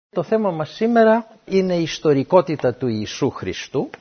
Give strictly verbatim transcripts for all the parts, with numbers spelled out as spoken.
Το θέμα μας σήμερα είναι η ιστορικότητα του Ιησού Χριστού.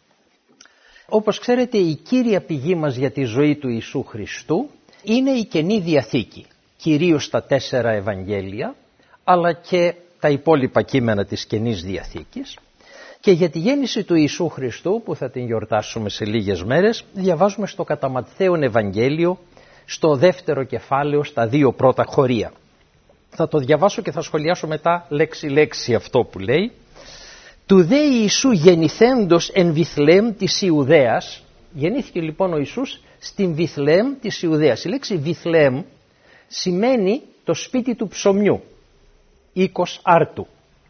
Όπως ξέρετε, η κύρια πηγή μας για τη ζωή του Ιησού Χριστού είναι η Καινή Διαθήκη, κυρίως τα τέσσερα Ευαγγέλια, αλλά και τα υπόλοιπα κείμενα της Καινής Διαθήκης. Και για τη γέννηση του Ιησού Χριστού, που θα την γιορτάσουμε σε λίγες μέρες, διαβάζουμε στο κατά Ματθαίον Ευαγγέλιο, στο δεύτερο κεφάλαιο, στα δύο πρώτα χωρία. Θα το διαβάσω και θα σχολιάσω μετά λέξη-λέξη αυτό που λέει. «Του δε Ιησού γεννηθέντος εν Βιθλεέμ της Ιουδαίας». Γεννήθηκε λοιπόν ο Ιησούς στην Βιθλεέμ της Ιουδαίας. Η λέξη Βιθλεέμ σημαίνει το σπίτι του ψωμιού, οίκος άρτου.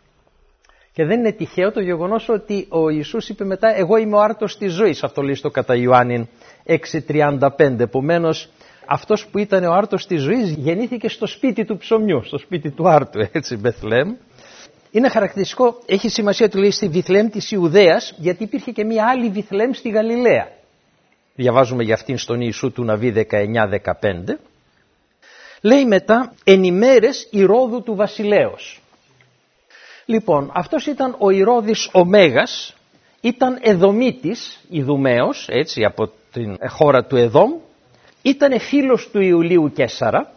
Και δεν είναι τυχαίο το γεγονός ότι ο Ιησούς είπε μετά «Εγώ είμαι ο άρτος της ζωής». Αυτό λέει στο κατά Ιωάννην έξι τριάντα πέντε. Επομένως, αυτός που ήταν ο άρτος της ζωής γεννήθηκε στο σπίτι του ψωμιού, στο σπίτι του άρτου, έτσι, Μπεθλέμ. Είναι χαρακτηριστικό, έχει σημασία ότι λέει στη Βιθλεέμ της Ιουδαίας, γιατί υπήρχε και μια άλλη Βιθλεέμ στη Γαλιλαία. Διαβάζουμε για αυτήν στον Ιησού του Ναβί δεκαεννιά δεκαπέντε. Λέει μετά, εν ημέρες Ηρώδου του βασιλέως. Λοιπόν, αυτός ήταν ο Ηρώδης ο Μέγας, ήταν Εδωμίτης, Ιδουμαίος, έτσι, από την χώρα του Εδόμ. Ήτανε φίλος του Ιουλίου Καίσαρα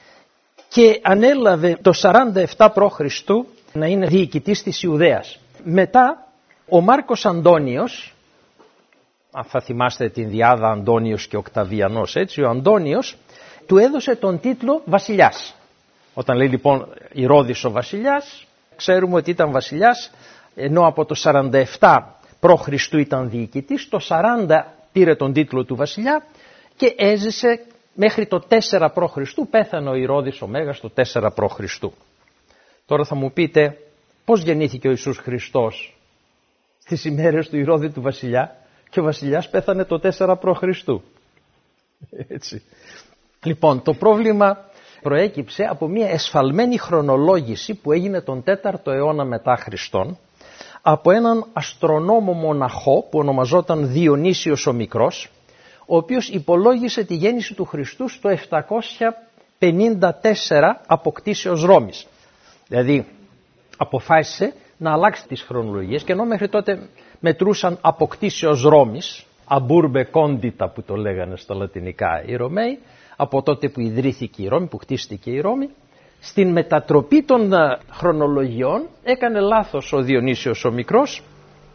και ανέλαβε το σαράντα επτά προ Χριστού να είναι διοικητής της Ιουδαίας. Μετά ο Μάρκος Αντώνιος, αν θα θυμάστε την διάδα Αντώνιος και Οκταβιανός, έτσι, ο Αντώνιος του έδωσε τον τίτλο βασιλιάς. Όταν λέει λοιπόν Ηρώδης ο βασιλιάς, ξέρουμε ότι ήταν βασιλιάς, ενώ από το σαράντα επτά προ Χριστού ήταν διοικητής, το σαράντα πήρε τον τίτλο του βασιλιά και έζησε μέχρι το τέσσερα προ Χριστού, πέθανε ο Ηρώδης ο Μέγας το τέσσερα προ Χριστού. Τώρα θα μου πείτε πώς γεννήθηκε ο Ιησούς Χριστός στις ημέρες του Ηρώδη του βασιλιά και ο βασιλιάς πέθανε το τέσσερα προ Χριστού. Έτσι. Λοιπόν, το πρόβλημα προέκυψε από μια εσφαλμένη χρονολόγηση που έγινε τον τέταρτο αιώνα μετά Χριστόν από έναν αστρονόμο μοναχό που ονομαζόταν Διονύσιος ο Μικρός, ο οποίος υπολόγισε τη γέννηση του Χριστού στο επτακόσια πενήντα τέσσερα αποκτήσεως Ρώμης. Δηλαδή αποφάσισε να αλλάξει τις χρονολογίες και ενώ μέχρι τότε μετρούσαν αποκτήσεως Ρώμης, αμπουρμπε κόντιτα που το λέγανε στα λατινικά οι Ρωμαίοι, από τότε που ιδρύθηκε η Ρώμη, που χτίστηκε η Ρώμη, στην μετατροπή των χρονολογιών έκανε λάθος ο Διονύσιος ο Μικρός,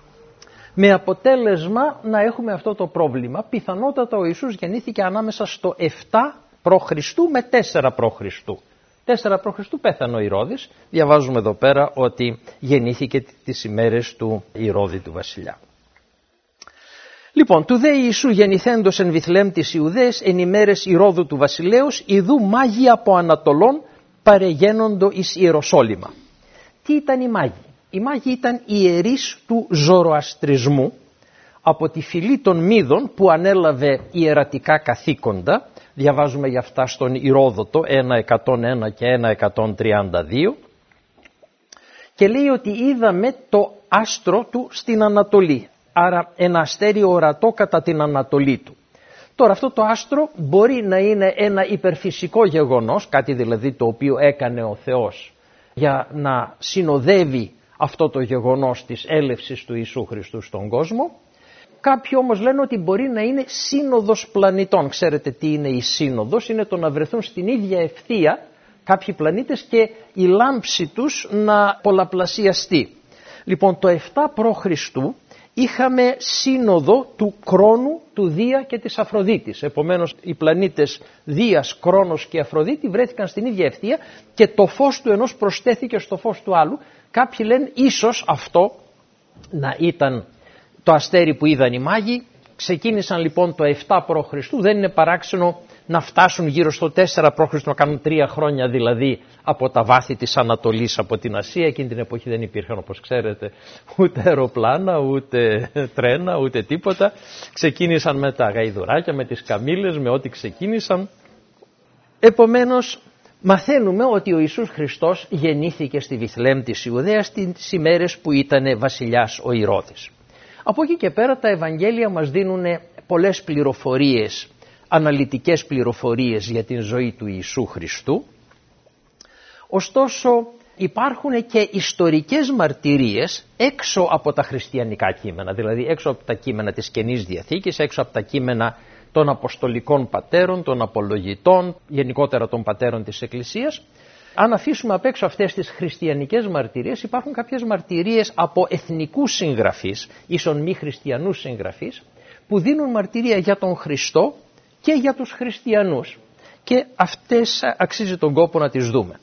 με αποτέλεσμα να έχουμε αυτό το πρόβλημα. Πιθανότατα ο Ιησούς γεννήθηκε ανάμεσα στο επτά προ Χριστού με τέσσερα προ Χριστού. τέσσερα προ Χριστού πέθανε ο Ηρώδης. Διαβάζουμε εδώ πέρα ότι γεννήθηκε τις ημέρες του Ηρώδη του βασιλιά. Λοιπόν, του δε Ιησού γεννηθέντος εν Βιθλεέμ της Ιουδαίας εν ημέρες Ηρώδου του βασιλέως, ιδού μάγοι από Ανατολών παρεγένοντο εις Ιεροσόλυμα. Τι ήταν οι μάγοι? Οι μάγοι ήταν ιερείς του Ζωροαστρισμού από τη φυλή των Μίδων που ανέλαβε ιερατικά καθήκοντα. Διαβάζουμε για αυτά στον Ηρόδοτο ένα εκατόν ένα και ένα εκατόν τριάντα δύο και λέει ότι είδαμε το άστρο του στην Ανατολή, άρα ένα αστέρι ορατό κατά την Ανατολή του. Τώρα αυτό το άστρο μπορεί να είναι ένα υπερφυσικό γεγονός, κάτι δηλαδή το οποίο έκανε ο Θεός για να συνοδεύει αυτό το γεγονός της έλευσης του Ιησού Χριστού στον κόσμο. Κάποιοι όμως λένε ότι μπορεί να είναι σύνοδος πλανητών. Ξέρετε τι είναι η σύνοδος? Είναι το να βρεθούν στην ίδια ευθεία κάποιοι πλανήτες και η λάμψη τους να πολλαπλασιαστεί. Λοιπόν, το επτά προ Χριστού είχαμε σύνοδο του Κρόνου, του Δία και της Αφροδίτης. Επομένως οι πλανήτες Δίας, Κρόνος και Αφροδίτη βρέθηκαν στην ίδια ευθεία και το φως του ενός προσθέθηκε στο φως του άλλου. Κάποιοι λένε ίσως αυτό να ήταν το αστέρι που είδαν οι μάγοι. Ξεκίνησαν λοιπόν το επτά προ Χριστού. Δεν είναι παράξενο να φτάσουν γύρω στο τέσσερα προ Χριστού, να κάνουν τρία χρόνια δηλαδή από τα βάθη της Ανατολής, από την Ασία. Εκείνη την εποχή δεν υπήρχαν, όπως ξέρετε, ούτε αεροπλάνα, ούτε τρένα, ούτε τίποτα. Ξεκίνησαν με τα γαϊδουράκια, με τις καμήλες, με ό,τι ξεκίνησαν. Επομένως μαθαίνουμε ότι ο Ιησούς Χριστός γεννήθηκε στη Βιθλεέμ της Ιουδαίας στις ημέρες που ήταν βασιλιάς ο Ηρώδης. Από εκεί και πέρα τα Ευαγγέλια μας δίνουν πολλές πληροφορίες, αναλυτικές πληροφορίες για την ζωή του Ιησού Χριστού. Ωστόσο υπάρχουν και ιστορικές μαρτυρίες έξω από τα χριστιανικά κείμενα, δηλαδή έξω από τα κείμενα της Καινής Διαθήκης, έξω από τα κείμενα των Αποστολικών Πατέρων, των Απολογητών, γενικότερα των Πατέρων της Εκκλησίας. Αν αφήσουμε απ' έξω αυτές τις χριστιανικές μαρτυρίες, υπάρχουν κάποιες μαρτυρίες από εθνικούς συγγραφείς, ίσον μη χριστιανούς συγγραφείς, που δίνουν μαρτυρία για τον Χριστό και για τους χριστιανούς. Και αυτές αξίζει τον κόπο να τις δούμε.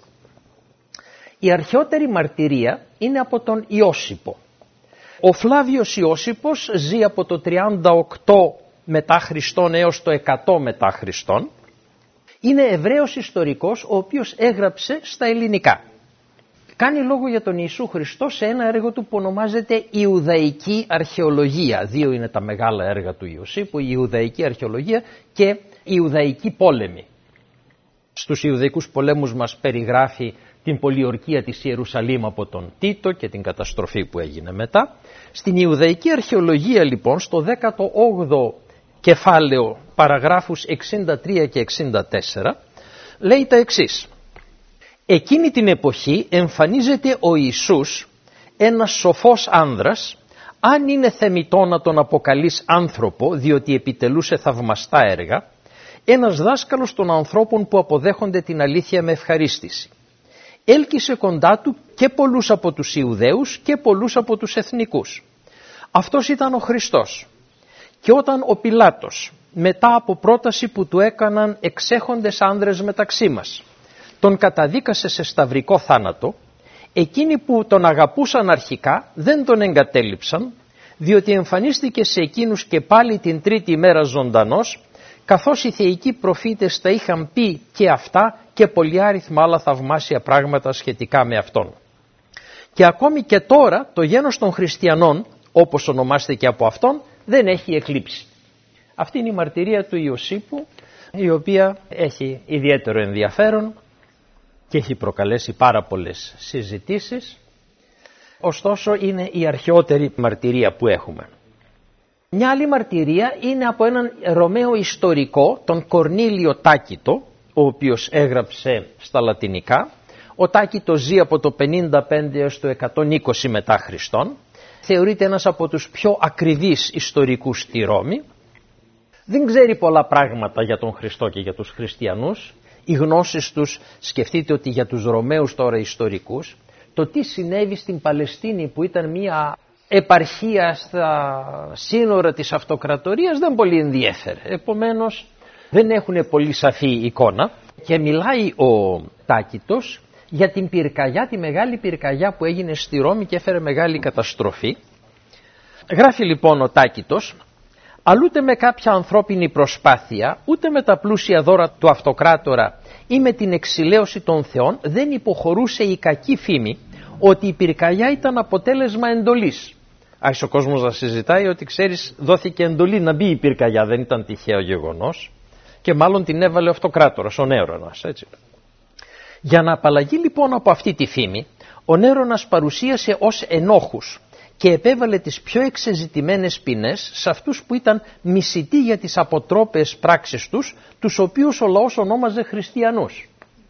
Η αρχαιότερη μαρτυρία είναι από τον Ιώσυπο. Ο Φλάβιος Ιώσυπος ζει από το τριάντα οκτώ μετά Χριστόν έως το εκατό μετά Χριστόν. Είναι Εβραίος ιστορικός, ο οποίος έγραψε στα ελληνικά. Κάνει λόγο για τον Ιησού Χριστό σε ένα έργο του που ονομάζεται Ιουδαϊκή Αρχαιολογία. Δύο είναι τα μεγάλα έργα του Ιωσήπου, η Ιουδαϊκή Αρχαιολογία και η Ιουδαϊκή Πόλεμη. Στους Ιουδαϊκούς πολέμους μας περιγράφει την πολιορκία της Ιερουσαλήμ από τον Τίτο και την καταστροφή που έγινε μετά. Στην Ιουδαϊκή Αρχαιολογία λοιπόν, στο δέκατο όγδοο κεφάλαιο, παραγράφους εξήντα τρία και εξήντα τέσσερα, λέει τα εξής. Εκείνη την εποχή εμφανίζεται ο Ιησούς, ένας σοφός άνδρας, αν είναι θεμιτό να τον αποκαλείς άνθρωπο, διότι επιτελούσε θαυμαστά έργα, ένας δάσκαλος των ανθρώπων που αποδέχονται την αλήθεια με ευχαρίστηση. Έλκυσε κοντά του και πολλούς από τους Ιουδαίους και πολλούς από τους εθνικούς. Αυτός ήταν ο Χριστός. Και όταν ο Πιλάτος, μετά από πρόταση που του έκαναν εξέχοντες άνδρες μεταξύ μας, τον καταδίκασε σε σταυρικό θάνατο, εκείνοι που τον αγαπούσαν αρχικά δεν τον εγκατέλειψαν, διότι εμφανίστηκε σε εκείνους και πάλι την τρίτη μέρα ζωντανός, καθώς οι θεϊκοί προφήτες τα είχαν πει και αυτά και πολυάριθμα άλλα θαυμάσια πράγματα σχετικά με αυτόν. Και ακόμη και τώρα το γένος των χριστιανών, όπως ονομάστηκε από αυτόν, δεν έχει εκλείψει. Αυτή είναι η μαρτυρία του Ιωσήπου, η οποία έχει ιδιαίτερο ενδιαφέρον και έχει προκαλέσει πάρα πολλές συζητήσεις, ωστόσο είναι η αρχαιότερη μαρτυρία που έχουμε. Μια άλλη μαρτυρία είναι από έναν Ρωμαίο ιστορικό, τον Κορνήλιο Τάκητο, ο οποίος έγραψε στα λατινικά. Ο Τάκητος ζει από το πενήντα πέντε έως το εκατόν είκοσι μετά Χριστόν. Θεωρείται ένας από τους πιο ακριβείς ιστορικούς στη Ρώμη. Δεν ξέρει πολλά πράγματα για τον Χριστό και για τους χριστιανούς. Οι γνώσεις τους, σκεφτείτε ότι για τους Ρωμαίους τώρα ιστορικούς, το τι συνέβη στην Παλαιστίνη που ήταν μια επαρχία στα σύνορα της αυτοκρατορίας δεν πολύ ενδιέφερε. Επομένως δεν έχουν πολύ σαφή εικόνα και μιλάει ο Τάκητος για την πυρκαγιά, τη μεγάλη πυρκαγιά που έγινε στη Ρώμη και έφερε μεγάλη καταστροφή. Γράφει λοιπόν ο Τάκητος, «Αλλά ούτε με κάποια ανθρώπινη προσπάθεια, ούτε με τα πλούσια δώρα του αυτοκράτορα ή με την εξηλαίωση των θεών δεν υποχωρούσε η κακή φήμη ότι η πυρκαγιά ήταν αποτέλεσμα εντολής». Άρχισε ο κόσμος να συζητάει ότι ξέρεις δόθηκε εντολή να μπει η πυρκαγιά, δεν ήταν τυχαίο γεγονός και μάλλον την έβαλε ο αυτοκράτορας, ο Νέρονας, έτσι. Για να απαλλαγεί λοιπόν από αυτή τη φήμη, ο Νέρονας παρουσίασε ως ενόχους και επέβαλε τις πιο εξεζητημένες ποινές σε αυτούς που ήταν μισητοί για τις αποτρόπες πράξεις τους, τους οποίους ο λαός ονόμαζε χριστιανούς.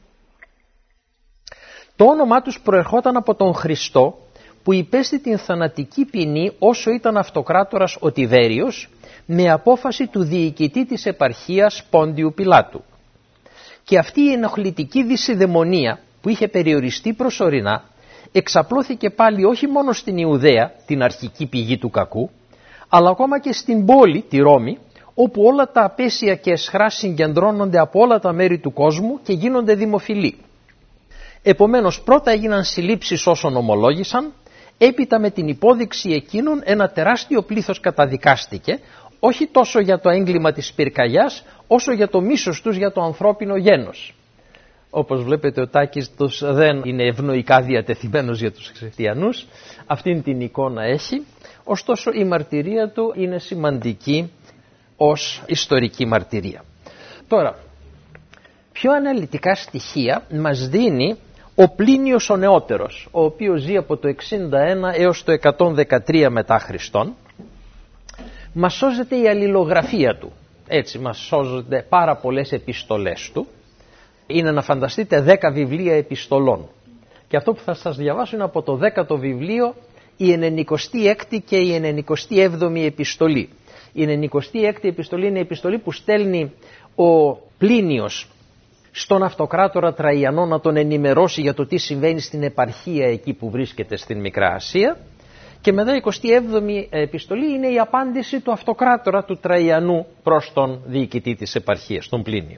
Το όνομά τους προερχόταν από τον Χριστό που υπέστη την θανατική ποινή όσο ήταν αυτοκράτορας ο Τιβέριος με απόφαση του διοικητή της επαρχίας Πόντιου Πιλάτου. Και αυτή η ενοχλητική δυσιδαιμονία που είχε περιοριστεί προσωρινά εξαπλώθηκε πάλι όχι μόνο στην Ιουδαία, την αρχική πηγή του κακού, αλλά ακόμα και στην πόλη, τη Ρώμη, όπου όλα τα απέσια και εσχρά συγκεντρώνονται από όλα τα μέρη του κόσμου και γίνονται δημοφιλή. Επομένως πρώτα έγιναν συλλήψεις όσων ομολόγησαν, έπειτα με την υπόδειξη εκείνων ένα τεράστιο πλήθος καταδικάστηκε, όχι τόσο για το έγκλημα της πυρκαγιάς, όσο για το μίσος τους για το ανθρώπινο γένος. Όπως βλέπετε ο Τάκητος δεν είναι ευνοϊκά διατεθειμένος για τους χριστιανούς, αυτήν την εικόνα έχει, ωστόσο η μαρτυρία του είναι σημαντική ως ιστορική μαρτυρία. Τώρα, πιο αναλυτικά στοιχεία μας δίνει ο Πλίνιος ο Νεότερος, ο οποίος ζει από το εξήντα ένα έως το εκατόν δεκατρία μετά Χριστόν. Μας σώζεται η αλληλογραφία του, έτσι μας σώζονται πάρα πολλές επιστολές του. Είναι να φανταστείτε δέκα βιβλία επιστολών. Και αυτό που θα σας διαβάσω είναι από το δέκατο βιβλίο, η ενενηκοστή έκτη και η ενενηκοστή έβδομη επιστολή. Η ενενηκοστή έκτη επιστολή είναι η επιστολή που στέλνει ο Πλίνιος στον αυτοκράτορα Τραϊανό να τον ενημερώσει για το τι συμβαίνει στην επαρχία εκεί που βρίσκεται στην Μικρά Ασία. Και μετά η εικοστή έβδομη επιστολή είναι η απάντηση του αυτοκράτορα του Τραϊανού προς τον διοικητή της επαρχίας, τον Πλίνιο.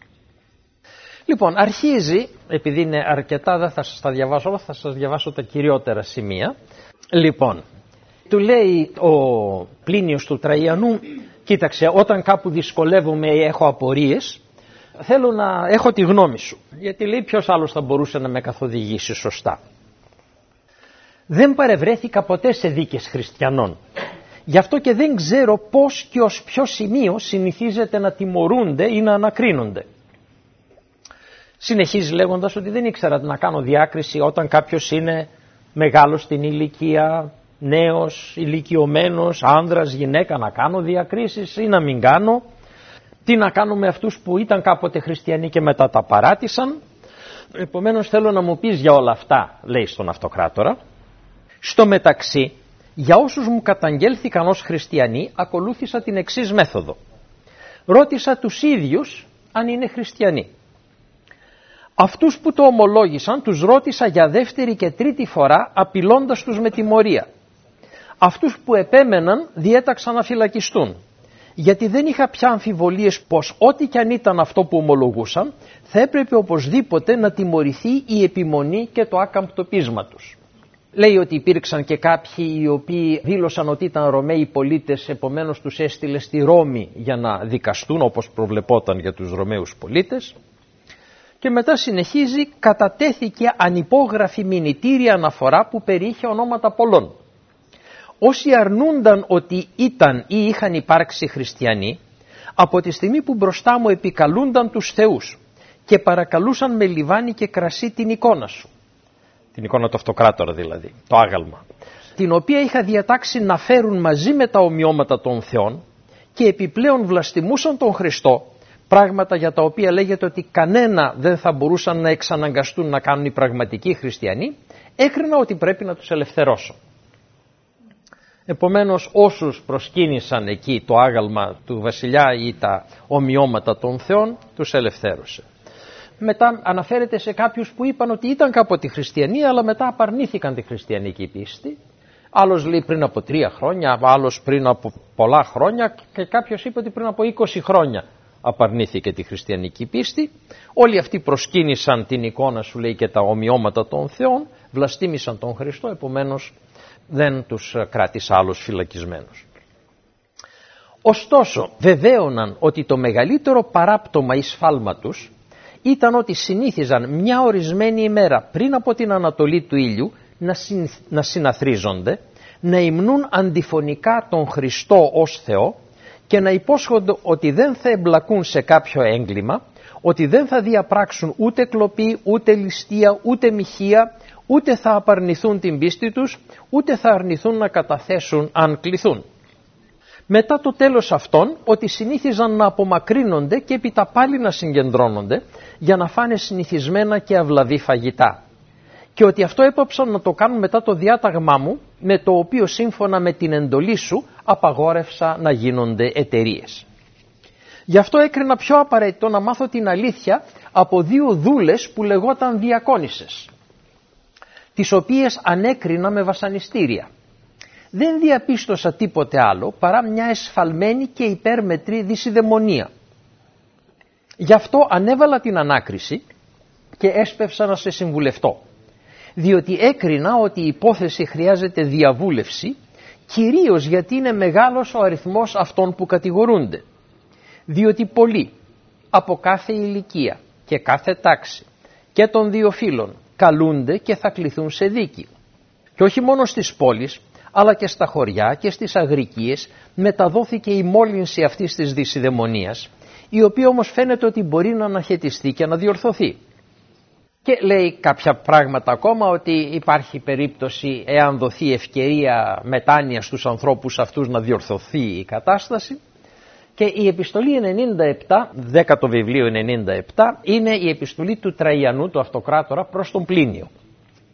Λοιπόν, αρχίζει, επειδή είναι αρκετά, δεν θα σας τα διαβάσω όλα, θα σας διαβάσω τα κυριότερα σημεία. Λοιπόν, του λέει ο Πλίνιος του Τραϊανού, κοίταξε, όταν κάπου δυσκολεύομαι ή έχω απορίες, θέλω να έχω τη γνώμη σου. Γιατί λέει ποιος άλλος θα μπορούσε να με καθοδηγήσει σωστά. Δεν παρευρέθηκα ποτέ σε δίκες χριστιανών. Γι' αυτό και δεν ξέρω πώς και ως ποιο σημείο συνηθίζεται να τιμωρούνται ή να ανακρίνονται. Συνεχίζει λέγοντας ότι δεν ήξερα να κάνω διάκριση όταν κάποιος είναι μεγάλος στην ηλικία, νέος, ηλικιωμένος, άνδρας, γυναίκα, να κάνω διακρίσεις ή να μην κάνω. Τι να κάνω με αυτούς που ήταν κάποτε χριστιανοί και μετά τα παράτησαν. Επομένως θέλω να μου πεις για όλα αυτά, λέει στον αυτοκράτορα. Στο μεταξύ, για όσους μου καταγγέλθηκαν ως χριστιανοί, ακολούθησα την εξής μέθοδο. Ρώτησα τους ίδιους αν είναι χριστιανοί. Αυτούς που το ομολόγησαν τους ρώτησα για δεύτερη και τρίτη φορά, απειλώντας τους με τιμωρία. Αυτούς που επέμεναν διέταξαν να φυλακιστούν, γιατί δεν είχα πια αμφιβολίες πως ό,τι κι αν ήταν αυτό που ομολογούσαν, θα έπρεπε οπωσδήποτε να τιμωρηθεί η επιμονή και το άκαμπτο πείσμα τους. Λέει ότι υπήρξαν και κάποιοι οι οποίοι δήλωσαν ότι ήταν Ρωμαίοι πολίτες, επομένως τους έστειλε στη Ρώμη για να δικαστούν, όπως προβλεπόταν για τους Ρωμαίους πολίτες. Και μετά συνεχίζει, κατατέθηκε ανυπόγραφη μηνυτήρια αναφορά που περιείχε ονόματα πολλών. Όσοι αρνούνταν ότι ήταν ή είχαν υπάρξει χριστιανοί, από τη στιγμή που μπροστά μου επικαλούνταν τους θεούς και παρακαλούσαν με λιβάνι και κρασί την εικόνα σου, την εικόνα του αυτοκράτορα δηλαδή, το άγαλμα, την οποία είχα διατάξει να φέρουν μαζί με τα ομοιώματα των θεών και επιπλέον βλαστημούσαν τον Χριστό, πράγματα για τα οποία λέγεται ότι κανένα δεν θα μπορούσαν να εξαναγκαστούν να κάνουν οι πραγματικοί χριστιανοί, έκρινα ότι πρέπει να τους ελευθερώσω. Επομένως όσους προσκύνησαν εκεί το άγαλμα του βασιλιά ή τα ομοιώματα των θεών, τους ελευθέρωσε. Μετά αναφέρεται σε κάποιους που είπαν ότι ήταν κάποτε χριστιανοί, αλλά μετά απαρνήθηκαν τη χριστιανική πίστη. Άλλος λέει πριν από τρία χρόνια, άλλος πριν από πολλά χρόνια και κάποιος είπε ότι πριν από είκοσι χρόνια απαρνήθηκε τη χριστιανική πίστη. Όλοι αυτοί προσκύνησαν την εικόνα σου, λέει, και τα ομοιώματα των θεών, βλαστήμησαν τον Χριστό, επομένως δεν τους κράτησε άλλος φυλακισμένους. Ωστόσο βεβαίωναν ότι το μεγαλύτερο παράπτωμα ή σφάλμα τους ήταν ότι συνήθιζαν μια ορισμένη ημέρα πριν από την ανατολή του ήλιου να, συν, να συναθρίζονται, να υμνούν αντιφωνικά τον Χριστό ως Θεό και να υπόσχονται ότι δεν θα εμπλακούν σε κάποιο έγκλημα, ότι δεν θα διαπράξουν ούτε κλοπή, ούτε ληστεία, ούτε μοιχεία, ούτε θα απαρνηθούν την πίστη τους, ούτε θα αρνηθούν να καταθέσουν αν κληθούν. Μετά το τέλος αυτών, ότι συνήθιζαν να απομακρύνονται και έπειτα πάλι να συγκεντρώνονται για να φάνε συνηθισμένα και αυλαβή φαγητά. Και ότι αυτό έπαψαν να το κάνουν μετά το διάταγμά μου, με το οποίο σύμφωνα με την εντολή σου απαγόρευσα να γίνονται εταιρείες. Γι' αυτό έκρινα πιο απαραίτητο να μάθω την αλήθεια από δύο δούλες που λεγόταν διακόνισσες, τις οποίες ανέκρινα με βασανιστήρια. Δεν διαπίστωσα τίποτε άλλο παρά μια εσφαλμένη και υπέρμετρη δυσιδαιμονία. Γι' αυτό ανέβαλα την ανάκριση και έσπευσα να σε συμβουλευτώ, διότι έκρινα ότι η υπόθεση χρειάζεται διαβούλευση, κυρίως γιατί είναι μεγάλος ο αριθμός αυτών που κατηγορούνται, διότι πολλοί από κάθε ηλικία και κάθε τάξη και των δύο φύλων καλούνται και θα κληθούν σε δίκη. Και όχι μόνο στις πόλεις, αλλά και στα χωριά και στις αγρικίες μεταδόθηκε η μόλυνση αυτής της δυσιδαιμονίας, η οποία όμως φαίνεται ότι μπορεί να αναχαιτιστεί και να διορθωθεί. Και λέει κάποια πράγματα ακόμα, ότι υπάρχει περίπτωση, εάν δοθεί ευκαιρία μετάνοια στους ανθρώπους αυτούς, να διορθωθεί η κατάσταση. Και η επιστολή ενενήντα επτά, δέκατο βιβλίο ενενήντα επτά, είναι η επιστολή του Τραϊανού, του αυτοκράτορα, προς τον Πλίνιο.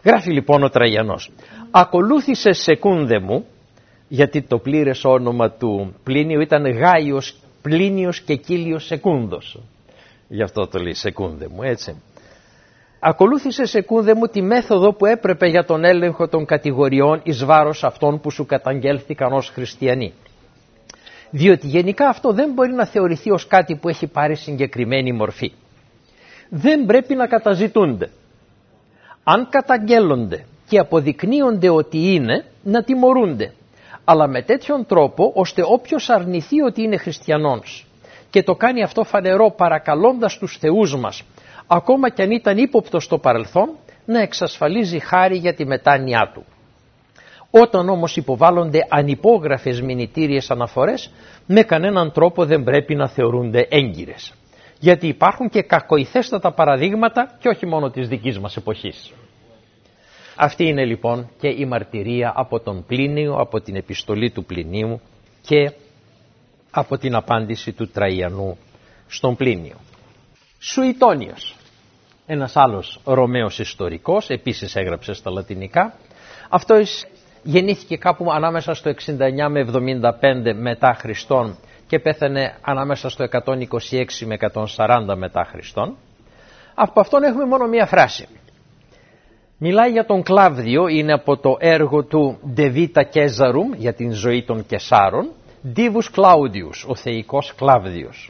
Γράφει λοιπόν ο Τραγιανός: ακολούθησε Σεκούνδε μου, γιατί το πλήρες όνομα του Πλίνιου ήταν Γάιος Πλίνιος και Κύλιος Σεκούνδος. Γι' αυτό το λέει Σεκούνδε μου, έτσι. Ακολούθησε Σεκούνδε μου τη μέθοδο που έπρεπε για τον έλεγχο των κατηγοριών εις βάρος αυτών που σου καταγγέλθηκαν ως χριστιανοί. Διότι γενικά αυτό δεν μπορεί να θεωρηθεί ως κάτι που έχει πάρει συγκεκριμένη μορφή. Δεν πρέπει να καταζητούνται. Αν καταγγέλλονται και αποδεικνύονται ότι είναι, να τιμωρούνται. Αλλά με τέτοιον τρόπο ώστε όποιος αρνηθεί ότι είναι χριστιανός και το κάνει αυτό φανερό παρακαλώντας τους θεούς μας, ακόμα κι αν ήταν ύποπτος στο παρελθόν, να εξασφαλίζει χάρη για τη μετάνοιά του. Όταν όμως υποβάλλονται ανυπόγραφες μηνυτήριες αναφορές, με κανέναν τρόπο δεν πρέπει να θεωρούνται έγκυρες. Γιατί υπάρχουν και κακοηθέστατα παραδείγματα και όχι μόνο της δικής μας εποχής. Αυτή είναι λοιπόν και η μαρτυρία από τον Πλίνιο, από την επιστολή του Πλινίου και από την απάντηση του Τραϊανού στον Πλίνιο. Σουητόνιος, ένας άλλος Ρωμαίος ιστορικός, επίσης έγραψε στα λατινικά. Αυτός γεννήθηκε κάπου ανάμεσα στο εξήντα εννιά με εβδομήντα πέντε μετά Χριστόν και πέθανε ανάμεσα στο εκατόν είκοσι έξι με εκατόν σαράντα μετά Χριστόν. Από αυτόν έχουμε μόνο μία φράση. Μιλάει για τον Κλάβδιο, είναι από το έργο του De Vita Caesarum για την ζωή των Κεσάρων, Divus Claudius, ο θεϊκός Κλάβδιος.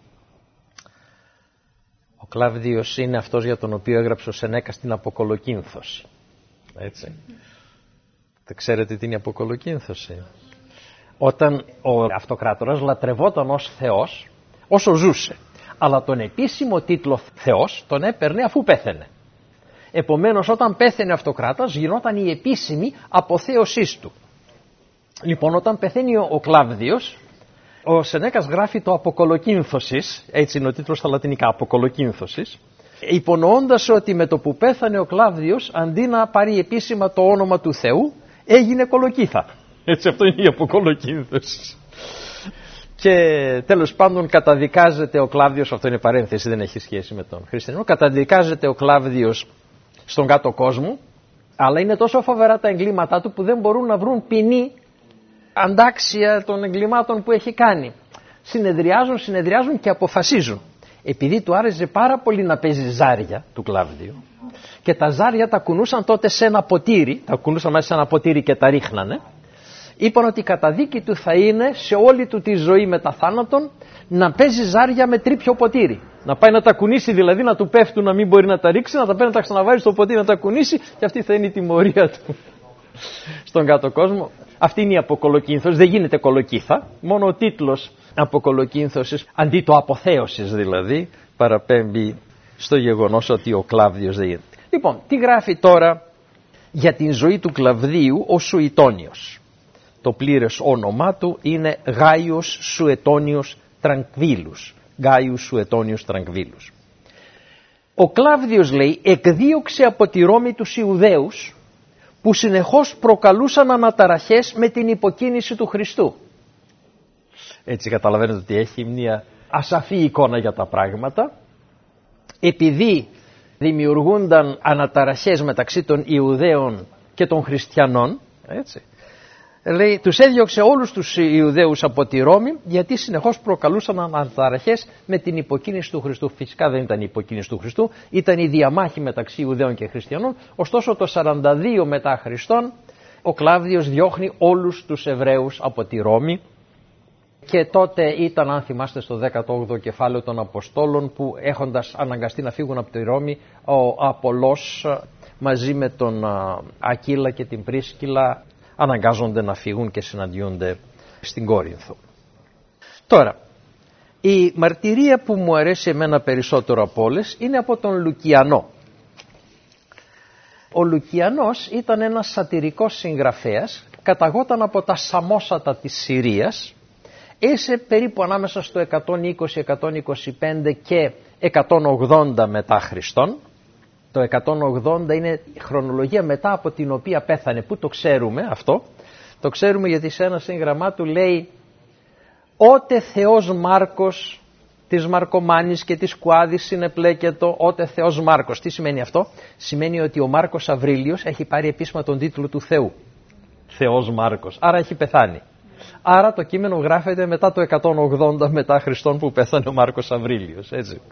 Ο Κλάβδιος είναι αυτός για τον οποίο έγραψε ο Σενέκας την Αποκολοκύνθωση. Έτσι. Δεν ξέρετε τι είναι η Αποκολοκύνθωση? Όταν ο αυτοκράτορας λατρευόταν ως θεός όσο ζούσε, αλλά τον επίσημο τίτλο θεός τον έπαιρνε αφού πέθαινε. Επομένως όταν πέθαινε ο αυτοκράτορας γινόταν η επίσημη αποθέωσής του. Λοιπόν, όταν πεθαίνει ο Κλάβδιος, ο Σενέκας γράφει το Αποκολοκύνθωσης, έτσι είναι ο τίτλος στα λατινικά, Αποκολοκύνθωσης, υπονοώντας ότι με το που πέθανε ο Κλάβδιος, αντί να πάρει επίσημα το όνομα του Θεού, έγινε κολοκύθα. Έτσι, αυτό είναι η Αποκολοκύνθωση. Και τέλος πάντων καταδικάζεται ο Κλάβδιος, αυτό είναι παρένθεση, δεν έχει σχέση με τον χριστιανό, καταδικάζεται ο Κλάβδιος στον κάτω κόσμο, αλλά είναι τόσο φοβερά τα εγκλήματά του που δεν μπορούν να βρουν ποινή αντάξια των εγκλημάτων που έχει κάνει. Συνεδριάζουν, συνεδριάζουν και αποφασίζουν. Επειδή του άρεσε πάρα πολύ να παίζει ζάρια του Κλάβδιου και τα ζάρια τα κουνούσαν τότε σε ένα ποτήρι, τα κουνούσαν μέσα σε ένα ποτήρι και τα ρίχνανε, είπαν ότι η καταδίκη του θα είναι σε όλη του τη ζωή μετά θάνατον να παίζει ζάρια με τρίπιο ποτήρι. Να πάει να τα κουνήσει, δηλαδή να του πέφτουν, να μην μπορεί να τα ρίξει, να τα παίρνει να τα ξαναβάζει στο ποτήρι να τα κουνήσει, και αυτή θα είναι η τιμωρία του στον κάτω κόσμο. Αυτή είναι η Αποκολοκύνθωση, δεν γίνεται κολοκύθα, μόνο ο τίτλος Αποκολοκύνθωσης, αντί το αποθέωσης δηλαδή, παραπέμπει στο γεγονός ότι ο Κλάβδιος δεν γίνεται. Λοιπόν, τι γράφει τώρα για την ζωή του Κλαβδίου ο Σουητόνιος? Το πλήρες όνομά του είναι Γάιος Σουετόνιος Τρανκβίλους. Γάιους Σουετόνιος Τρανκβίλους. Ο Κλάβδιος, λέει, εκδίωξε από τη Ρώμη τους Ιουδαίους που συνεχώς προκαλούσαν αναταραχές με την υποκίνηση του Χριστού. Έτσι καταλαβαίνετε ότι έχει μια ασαφή εικόνα για τα πράγματα. Επειδή δημιουργούνταν αναταραχές μεταξύ των Ιουδαίων και των Χριστιανών, έτσι, λέει, τους έδιωξε όλους τους Ιουδαίους από τη Ρώμη, γιατί συνεχώς προκαλούσαν αναταραχές με την υποκίνηση του Χριστού. Φυσικά δεν ήταν η υποκίνηση του Χριστού, ήταν η διαμάχη μεταξύ Ιουδαίων και Χριστιανών. Ωστόσο το σαράντα δύο μετά Χριστόν ο Κλάβδιος διώχνει όλους τους Εβραίους από τη Ρώμη, και τότε ήταν, αν θυμάστε, στο δέκατο όγδοο κεφάλαιο των Αποστόλων, που έχοντας αναγκαστεί να φύγουν από τη Ρώμη, ο Απολός μαζί με τον Ακύλα και την Πρίσκυλα αναγκάζονται να φύγουν και συναντιούνται στην Κόρινθο. Τώρα, η μαρτυρία που μου αρέσει εμένα περισσότερο από όλες είναι από τον Λουκιανό. Ο Λουκιανός ήταν ένας σατυρικός συγγραφέας, καταγόταν από τα Σαμόσατα της Συρίας, έσε περίπου ανάμεσα στο εκατόν είκοσι με εκατόν είκοσι πέντε και εκατόν ογδόντα μετά Χριστόν. Το εκατόν ογδόντα είναι η χρονολογία μετά από την οποία πέθανε. Πού το ξέρουμε αυτό? Το ξέρουμε γιατί σε ένα σύγγραμμά του λέει «Ότε Θεός Μάρκος της Μαρκομάνης και της Κουάδης συνεπλέκετο ότε Θεός Μάρκος. Τι σημαίνει αυτό? Σημαίνει ότι ο Μάρκος Αβρίλιος έχει πάρει επίσημα τον τίτλο του Θεού. Θεός Μάρκος. Άρα έχει πεθάνει. Άρα το κείμενο γράφεται μετά το εκατόν ογδόντα μετά Χριστόν που πέθανε ο Μάρκος Αβρίλιος. Έτσι.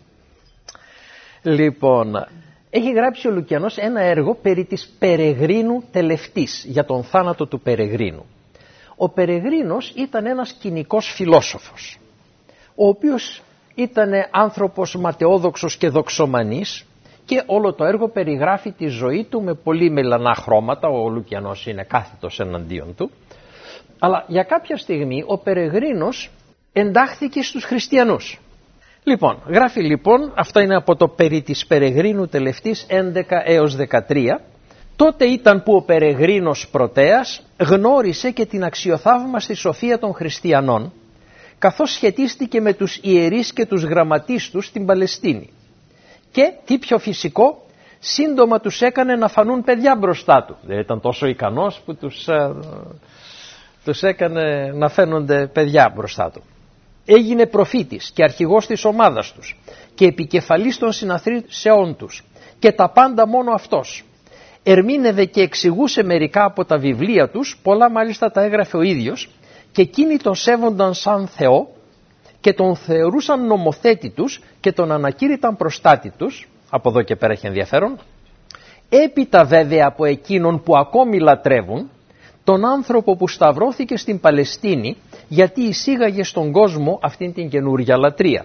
Λοιπόν, έχει γράψει ο Λουκιανός ένα έργο περί της Περεγρίνου Τελευτής, για τον θάνατο του Περεγρίνου. Ο Περεγρίνος ήταν ένας κοινικός φιλόσοφος, ο οποίος ήταν άνθρωπος ματαιόδοξος και δοξομανής, και όλο το έργο περιγράφει τη ζωή του με πολύ μελανά χρώματα. Ο Λουκιανός είναι κάθετος εναντίον του. Αλλά για κάποια στιγμή ο Περεγρίνος εντάχθηκε στους χριστιανούς. Λοιπόν, γράφει λοιπόν, αυτό είναι από το περί της Περεγρίνου Τελευτής έντεκα έως δεκατρία. Τότε ήταν που ο Περεγρίνος Πρωτέας γνώρισε και την αξιοθαύμαστη σοφία των χριστιανών, καθώς σχετίστηκε με τους ιερείς και τους γραμματείς τους στην Παλαιστίνη. Και τι πιο φυσικό, σύντομα τους έκανε να φανούν παιδιά μπροστά του. Δεν ήταν τόσο ικανός που τους, ε, τους έκανε να φαίνονται παιδιά μπροστά του. Έγινε προφήτης και αρχηγός της ομάδας τους και επικεφαλής των συναθρήσεών τους, και τα πάντα μόνο αυτός. Ερμήνευε και εξηγούσε μερικά από τα βιβλία τους, πολλά μάλιστα τα έγραφε ο ίδιος, και εκείνοι τον σέβονταν σαν Θεό και τον θεωρούσαν νομοθέτη τους και τον ανακήρυταν προστάτη τους. Από εδώ και πέρα έχει ενδιαφέρον. Έπειτα βέβαια από εκείνον που ακόμη λατρεύουν, τον άνθρωπο που σταυρώθηκε στην Παλαιστίνη, γιατί εισήγαγε στον κόσμο αυτήν την καινούργια λατρεία.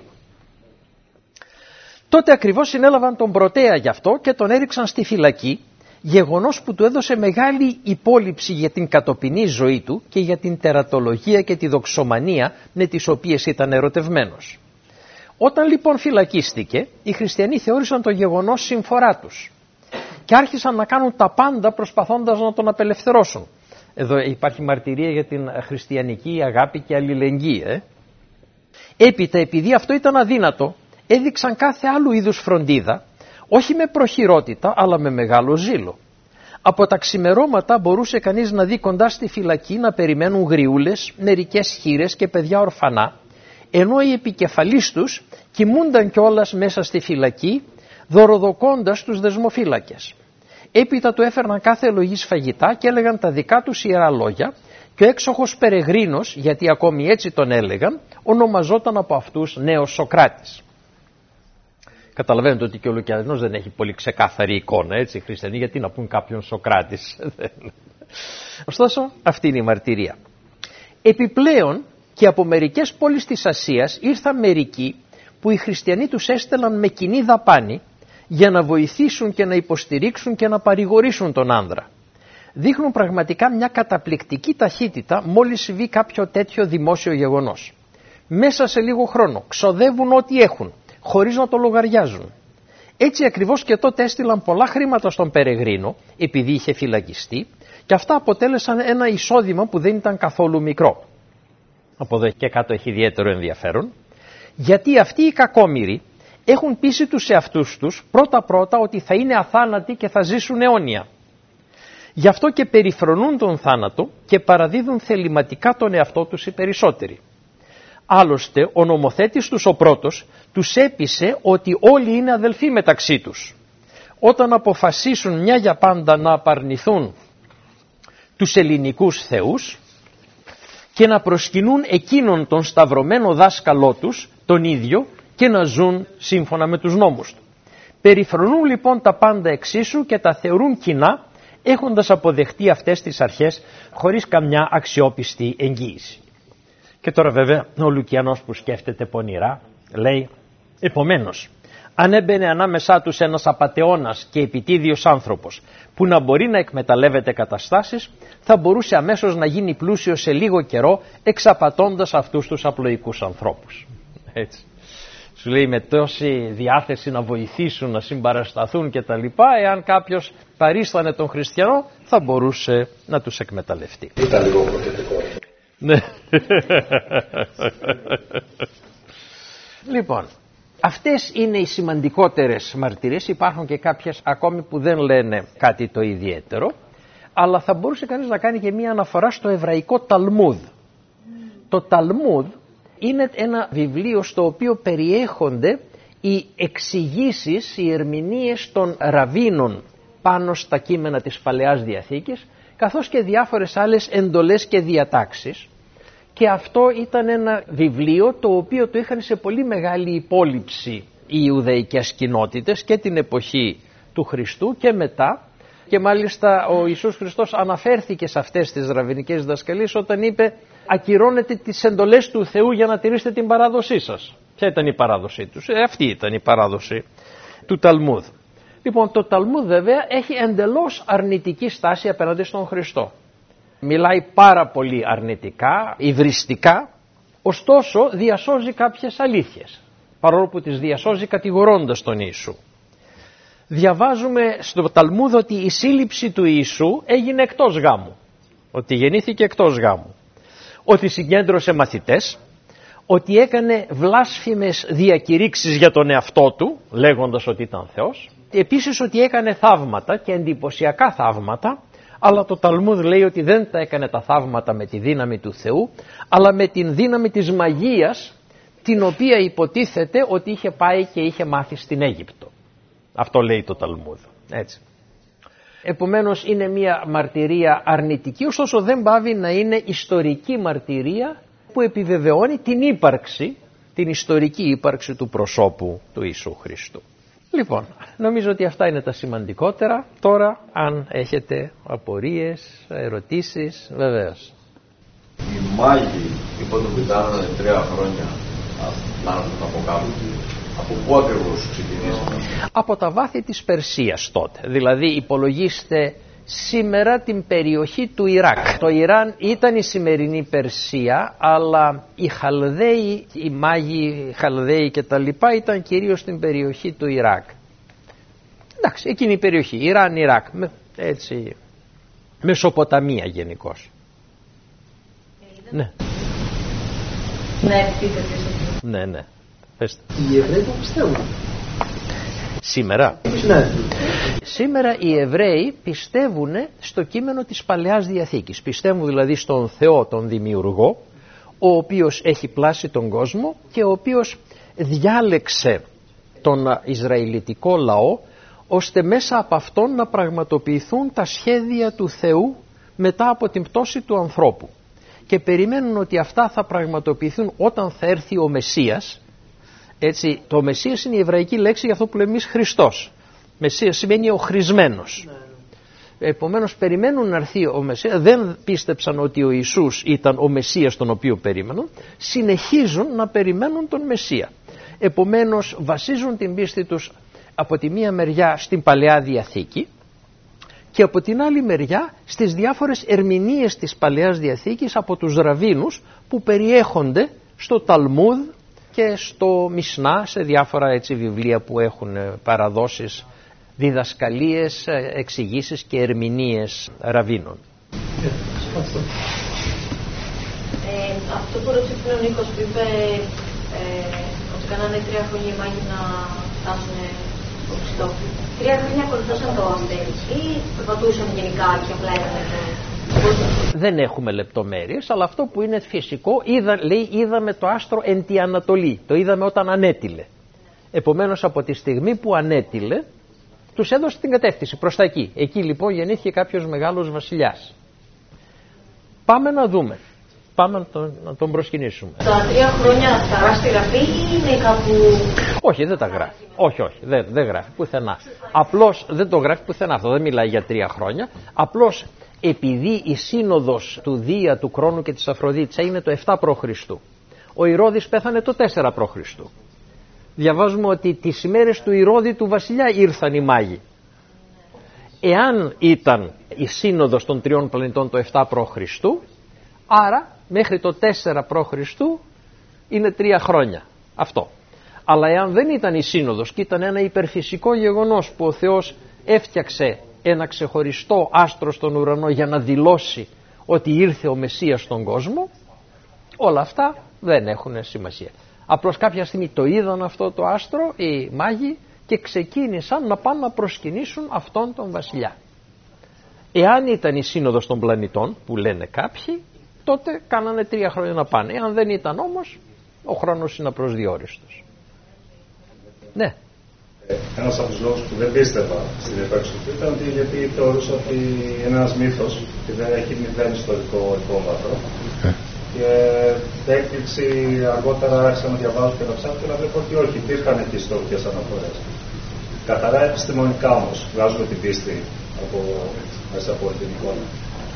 Τότε ακριβώς συνέλαβαν τον Πρωτέα γι' αυτό και τον έριξαν στη φυλακή, γεγονός που του έδωσε μεγάλη υπόλοιψη για την κατοπινή ζωή του και για την τερατολογία και τη δοξομανία με τις οποίες ήταν ερωτευμένος. Όταν λοιπόν φυλακίστηκε, οι χριστιανοί θεώρησαν το γεγονός συμφορά τους και άρχισαν να κάνουν τα πάντα προσπαθώντας να τον απελευθερώσουν. Εδώ υπάρχει μαρτυρία για την χριστιανική αγάπη και αλληλεγγύη. Ε? Έπειτα, επειδή αυτό ήταν αδύνατο, έδειξαν κάθε άλλου είδους φροντίδα, όχι με προχειρότητα αλλά με μεγάλο ζήλο. Από τα ξημερώματα μπορούσε κανείς να δει κοντά στη φυλακή να περιμένουν γριούλες, μερικές χήρες και παιδιά ορφανά, ενώ οι επικεφαλείς τους κοιμούνταν κιόλας μέσα στη φυλακή, δωροδοκώντας τους δεσμοφύλακες. Έπειτα του έφερναν κάθε λογής φαγητά και έλεγαν τα δικά τους ιερά λόγια, και ο έξοχος Περεγρίνος, γιατί ακόμη έτσι τον έλεγαν, ονομαζόταν από αυτούς νέος Σοκράτης. Καταλαβαίνετε ότι και ο Λουκιανός δεν έχει πολύ ξεκάθαρη εικόνα, έτσι, οι χριστιανοί, γιατί να πούν κάποιον Σοκράτης. Ωστόσο, αυτή είναι η μαρτυρία. Επιπλέον, και από μερικές πόλεις της Ασίας ήρθαν μερικοί που οι χριστιανοί τους έστελαν με κοινή δαπάνη για να βοηθήσουν και να υποστηρίξουν και να παρηγορήσουν τον άνδρα. Δείχνουν πραγματικά μια καταπληκτική ταχύτητα μόλις συμβεί κάποιο τέτοιο δημόσιο γεγονός. Μέσα σε λίγο χρόνο ξοδεύουν ό,τι έχουν, χωρίς να το λογαριάζουν. Έτσι ακριβώς και τότε έστειλαν πολλά χρήματα στον Περεγρίνο, επειδή είχε φυλακιστεί, και αυτά αποτέλεσαν ένα εισόδημα που δεν ήταν καθόλου μικρό. Από εδώ και κάτω έχει ιδιαίτερο ενδιαφέρον, γιατί αυτοί οι κακόμοιροι έχουν πείσει τους εαυτούς τους πρώτα-πρώτα ότι θα είναι αθάνατοι και θα ζήσουν αιώνια. Γι' αυτό και περιφρονούν τον θάνατο και παραδίδουν θεληματικά τον εαυτό τους οι περισσότεροι. Άλλωστε ο νομοθέτης τους ο πρώτος τους έπεισε ότι όλοι είναι αδελφοί μεταξύ τους. Όταν αποφασίσουν μια για πάντα να απαρνηθούν τους ελληνικούς θεούς και να προσκυνούν εκείνον τον σταυρωμένο δάσκαλό τους, τον ίδιο, και να ζουν σύμφωνα με τους νόμους του. Περιφρονούν λοιπόν τα πάντα εξίσου και τα θεωρούν κοινά, έχοντας αποδεχτεί αυτές τις αρχές χωρίς καμιά αξιόπιστη εγγύηση. Και τώρα βέβαια ο Λουκιανός που σκέφτεται πονηρά λέει, επομένως, αν έμπαινε ανάμεσά τους ένας απατεώνας και επιτίδιος άνθρωπος που να μπορεί να εκμεταλλεύεται καταστάσεις, θα μπορούσε αμέσως να γίνει πλούσιος σε λίγο καιρό, εξαπατώντας αυτούς τους απλοϊκούς ανθρώπους. Έτσι. Σου λέει, με τόση διάθεση να βοηθήσουν, να συμπαρασταθούν και τα λοιπά, εάν κάποιος παρίστανε τον χριστιανό, θα μπορούσε να τους εκμεταλλευτεί. Ήταν λίγο προθετικό. Ναι. Λοιπόν, αυτές είναι οι σημαντικότερες μαρτυρίες. Υπάρχουν και κάποιες ακόμη που δεν λένε κάτι το ιδιαίτερο, αλλά θα μπορούσε κανείς να κάνει και μία αναφορά στο εβραϊκό Ταλμούδ. Το Ταλμούδ είναι ένα βιβλίο στο οποίο περιέχονται οι εξηγήσεις, οι ερμηνείες των ραββίνων πάνω στα κείμενα της Παλαιάς Διαθήκης, καθώς και διάφορες άλλες εντολές και διατάξεις. Και αυτό ήταν ένα βιβλίο το οποίο το είχαν σε πολύ μεγάλη υπόλοιψη οι Ιουδαϊκές κοινότητες και την εποχή του Χριστού και μετά. Και μάλιστα ο Ιησούς Χριστός αναφέρθηκε σε αυτές τις ραββινικές διδασκαλίες όταν είπε «Ακυρώνετε τις εντολές του Θεού για να τηρήσετε την παράδοσή σας». Ποια ήταν η παράδοσή τους? Ε, αυτή ήταν η παράδοση του Ταλμούδ. Λοιπόν, το Ταλμούδ βέβαια έχει εντελώς αρνητική στάση απέναντι στον Χριστό. Μιλάει πάρα πολύ αρνητικά, υβριστικά, ωστόσο διασώζει κάποιες αλήθειες, παρόλο που τις διασώζει κατηγορώντας τον Ιησού. Διαβάζουμε στο Ταλμούδ ότι η σύλληψη του Ιησού έγινε εκτός γάμου, ότι γεννήθηκε εκτός γάμου, ότι συγκέντρωσε μαθητές, ότι έκανε βλάσφημες διακηρύξεις για τον εαυτό του, λέγοντας ότι ήταν Θεός, επίσης ότι έκανε θαύματα και εντυπωσιακά θαύματα, αλλά το Ταλμούδ λέει ότι δεν τα έκανε τα θαύματα με τη δύναμη του Θεού, αλλά με την δύναμη της μαγείας, την οποία υποτίθεται ότι είχε πάει και είχε μάθει στην Αίγυπτο. Αυτό λέει το Ταλμούδ. Έτσι. Επομένως είναι μια μαρτυρία αρνητική, ωστόσο δεν πάβει να είναι ιστορική μαρτυρία που επιβεβαιώνει την ύπαρξη, την ιστορική ύπαρξη του προσώπου του Ιησού Χριστού. Λοιπόν, νομίζω ότι αυτά είναι τα σημαντικότερα. Τώρα, αν έχετε απορίες, ερωτήσεις, βεβαίως. Οι μάγοι υποτοπιτάνανε τρία χρόνια να τον αποκάλουν. Από πού ακριβώς ξεκινήσαμε? Από τα βάθη της Περσίας τότε. Δηλαδή υπολογίστε σήμερα την περιοχή του Ιράκ. Το Ιράν ήταν η σημερινή Περσία, αλλά οι Χαλδαίοι, οι μάγοι οι Χαλδαίοι και τα λοιπά ήταν κυρίως στην περιοχή του Ιράκ. Εντάξει, εκείνη η περιοχή, Ιράν, Ιράκ, έτσι, Μεσοποταμία γενικώς. Ναι. Ναι, ναι, ναι. Πέστε. Οι Εβραίοι το πιστεύουν. Σήμερα. Ναι. Σήμερα οι Εβραίοι πιστεύουν στο κείμενο της Παλαιάς Διαθήκης. Πιστεύουν δηλαδή στον Θεό τον Δημιουργό, ο οποίος έχει πλάσει τον κόσμο και ο οποίος διάλεξε τον Ισραηλιτικό λαό ώστε μέσα από αυτόν να πραγματοποιηθούν τα σχέδια του Θεού μετά από την πτώση του ανθρώπου. Και περιμένουν ότι αυτά θα πραγματοποιηθούν όταν θα έρθει ο Μεσσίας. Έτσι, το Μεσσίας είναι η εβραϊκή λέξη για αυτό που λέμε εμείς Χριστός. Μεσσίας σημαίνει ο χρησμένος. Ναι. Επομένως περιμένουν να έρθει ο Μεσσίας, δεν πίστεψαν ότι ο Ιησούς ήταν ο Μεσσίας τον οποίο περίμεναν, συνεχίζουν να περιμένουν τον Μεσσία. Επομένως βασίζουν την πίστη τους από τη μία μεριά στην Παλαιά Διαθήκη και από την άλλη μεριά στις διάφορες ερμηνείες της Παλαιάς Διαθήκης από τους ραββίνους που περιέχονται στο Ταλμούδ και στο Μισνά, σε διάφορα έτσι βιβλία που έχουν παραδόσεις, διδασκαλίες, εξηγήσεις και ερμηνείες ραββίνων. Ε, αυτό που ρώτησε πριν ο Νίκος που είπε ε, ότι κάνανε τρία χρόνια οι μάγοι να φτάσουν στο Χριστό. Τρία χρόνια ακολουθούσαν το αστέρι ή περπατούσαν γενικά και απλά ήταν? Δεν έχουμε λεπτομέρειες, αλλά αυτό που είναι φυσικό, είδα, λέει, είδαμε το άστρο εν τη Ανατολή, το είδαμε όταν ανέτειλε. Επομένως από τη στιγμή που ανέτειλε, τους έδωσε την κατεύθυνση προς τα εκεί. Εκεί λοιπόν γεννήθηκε κάποιος μεγάλος βασιλιάς. Πάμε να δούμε. Πάμε να τον, να τον προσκυνήσουμε. Τα τρία χρόνια τα γράφει στη γραφή ή είναι κάπου? Όχι, δεν τα γράφει. Όχι, όχι, δεν, δεν γράφει πουθενά. Απλώς δεν το γράφει πουθενά. Αυτό δεν μιλάει για τρία χρόνια. Απλώς επειδή η σύνοδος του Δία, του Κρόνου και της Αφροδίτης έγινε το επτά προ Χριστού, ο Ηρώδης πέθανε το τέσσερα προ Χριστού. Διαβάζουμε ότι τις ημέρες του Ηρώδη του βασιλιά ήρθαν οι μάγοι. Εάν ήταν η σύνοδος των τριών πλανητών το επτά προ Χριστού, άρα μέχρι το τέσσερα προ Χριστού είναι τρία χρόνια. Αυτό. Αλλά εάν δεν ήταν η σύνοδος και ήταν ένα υπερφυσικό γεγονός που ο Θεός έφτιαξε ένα ξεχωριστό άστρο στον ουρανό για να δηλώσει ότι ήρθε ο Μεσσίας στον κόσμο, όλα αυτά δεν έχουν σημασία. Απλώς κάποια στιγμή το είδαν αυτό το άστρο οι μάγοι και ξεκίνησαν να πάνε να προσκυνήσουν αυτόν τον βασιλιά. Εάν ήταν η σύνοδος των πλανητών που λένε κάποιοι, τότε κάνανε τρία χρόνια να πάνε. Εάν δεν ήταν όμως, ο χρόνος είναι απροσδιόριστος. Ναι. Ένας από τους λόγους που δεν πίστευα στην ύπαρξη του ήταν ότι, γιατί θεωρούσα ότι είναι ένας μύθος και δεν έχει μηδέν ιστορικό υπόβαθρο. Mm. Και την έκπληξη αργότερα άρχισα να διαβάζω και να ψάχνω και να βλέπω ότι όχι, υπήρχαν και ιστορικές αναφορές. Καθαρά επιστημονικά όμως, βγάζουμε την πίστη από, μέσα από την εικόνα.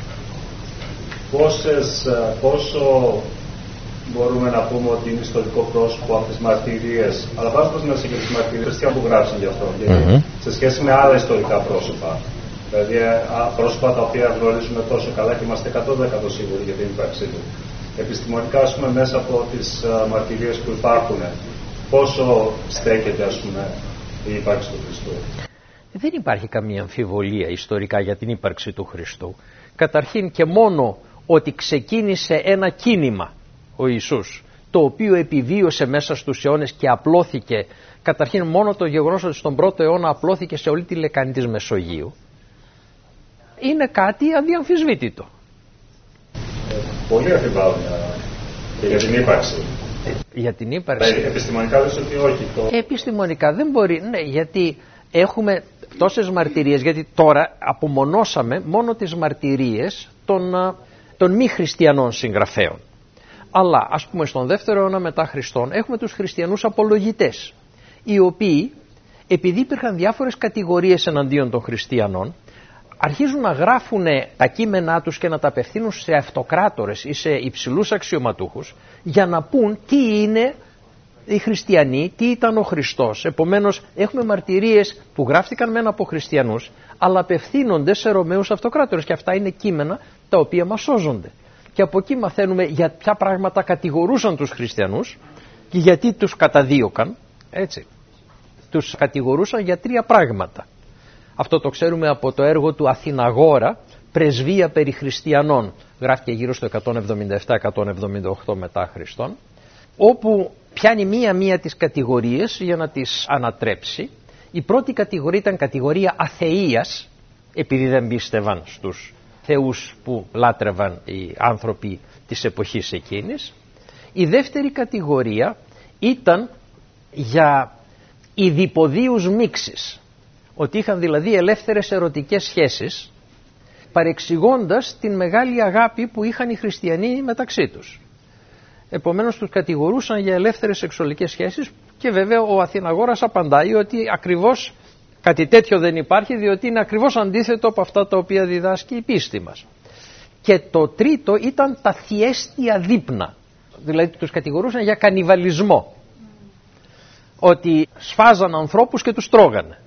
Πόσες, πόσο μπορούμε να πούμε ότι είναι ιστορικό πρόσωπο από τις μαρτυρίες, αλλά βάζοντας μέσα και τις μαρτυρίες που γράψαν γι' αυτό, γιατί mm-hmm. σε σχέση με άλλα ιστορικά πρόσωπα, δηλαδή πρόσωπα τα οποία γνωρίζουμε τόσο καλά και είμαστε εκατό τοις εκατό σίγουροι για την ύπαρξή του. Επιστημονικά, ας πούμε, μέσα από τις μαρτυρίες που υπάρχουν, πόσο στέκεται, ας πούμε, η ύπαρξη του Χριστού? Δεν υπάρχει καμία αμφιβολία ιστορικά για την ύπαρξη του Χριστού. Καταρχήν και μόνο ότι ξεκίνησε ένα κίνημα ο Ιησούς, το οποίο επιβίωσε μέσα στους αιώνες και απλώθηκε, καταρχήν μόνο το γεγονός ότι στον πρώτο αιώνα απλώθηκε σε όλη τη λεκάνη της Μεσογείου, είναι κάτι αδιαμφισβήτητο. Ε, πολλοί αφιβάλλουν και για την ύπαρξη. Για την ύπαρξη. Ε, επιστημονικά λες ότι όχι. Το... Επιστημονικά δεν μπορεί, ναι, γιατί έχουμε τόσες μαρτυρίες, γιατί τώρα απομονώσαμε μόνο τις μαρτυρίες των, των μη χριστιανών συγγραφέων. Αλλά ας πούμε στον δεύτερο αιώνα μετά Χριστόν έχουμε τους χριστιανούς απολογητές, οι οποίοι, επειδή υπήρχαν διάφορες κατηγορίες εναντίον των χριστιανών, αρχίζουν να γράφουν τα κείμενά τους και να τα απευθύνουν σε αυτοκράτορες ή σε υψηλούς αξιωματούχους για να πούν τι είναι οι χριστιανοί, τι ήταν ο Χριστός. Επομένως έχουμε μαρτυρίες που γράφτηκαν μεν από χριστιανούς, αλλά απευθύνονται σε Ρωμαίους αυτοκράτορες, και αυτά είναι κείμενα τα οποία μας σώζονται. Και από εκεί μαθαίνουμε για ποια πράγματα κατηγορούσαν τους χριστιανούς και γιατί τους καταδίωκαν, έτσι. Τους κατηγορούσαν για τρία πράγματα. Αυτό το ξέρουμε από το έργο του Αθηναγόρα, Πρεσβεία περί χριστιανών. Γράφηκε γύρω στο εκατόν εβδομήντα επτά εκατόν εβδομήντα οκτώ μετά Χριστόν, όπου πιάνει μία-μία τις κατηγορίες για να τις ανατρέψει. Η πρώτη κατηγορία ήταν κατηγορία αθείας, επειδή δεν πίστευαν στους θεούς που λάτρευαν οι άνθρωποι της εποχής εκείνης. Η δεύτερη κατηγορία ήταν για ιδιποδίους μίξεις, ότι είχαν δηλαδή ελεύθερες ερωτικές σχέσεις, παρεξηγώντας την μεγάλη αγάπη που είχαν οι χριστιανοί μεταξύ τους. Επομένως τους κατηγορούσαν για ελεύθερες σεξουαλικές σχέσεις, και βέβαια ο Αθηναγόρας απαντάει ότι ακριβώς κάτι τέτοιο δεν υπάρχει, διότι είναι ακριβώς αντίθετο από αυτά τα οποία διδάσκει η πίστη μας. Και το τρίτο ήταν τα θιέστια δείπνα, δηλαδή τους κατηγορούσαν για κανιβαλισμό, ότι σφάζαν ανθρώπους και τους τρώγανε,